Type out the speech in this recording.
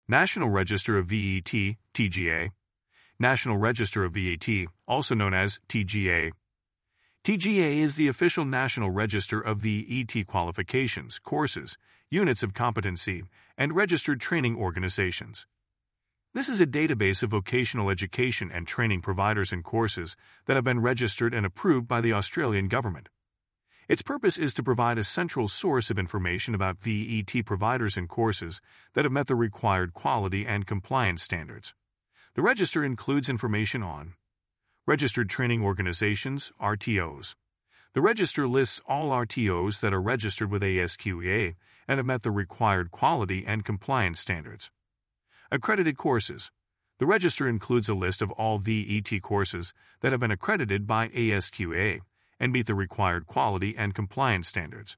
National Register of VAT, TGA. National Register of VAT, also known as TGA. TGA is the official national register of VAT qualifications, courses, units of competency, and registered training organizations. This is a database of vocational education and training providers and courses that have been registered and approved by the Australian government. Its purpose is to provide a central source of information about VAT providers and courses that have met the required quality and compliance standards. The register includes information on registered training organizations, RTOs. The register lists all RTOs that are registered with ASQEA and have met the required quality and compliance standards. Accredited courses. The register includes a list of all VAT courses that have been accredited by ASQEA and meet the required quality and compliance standards.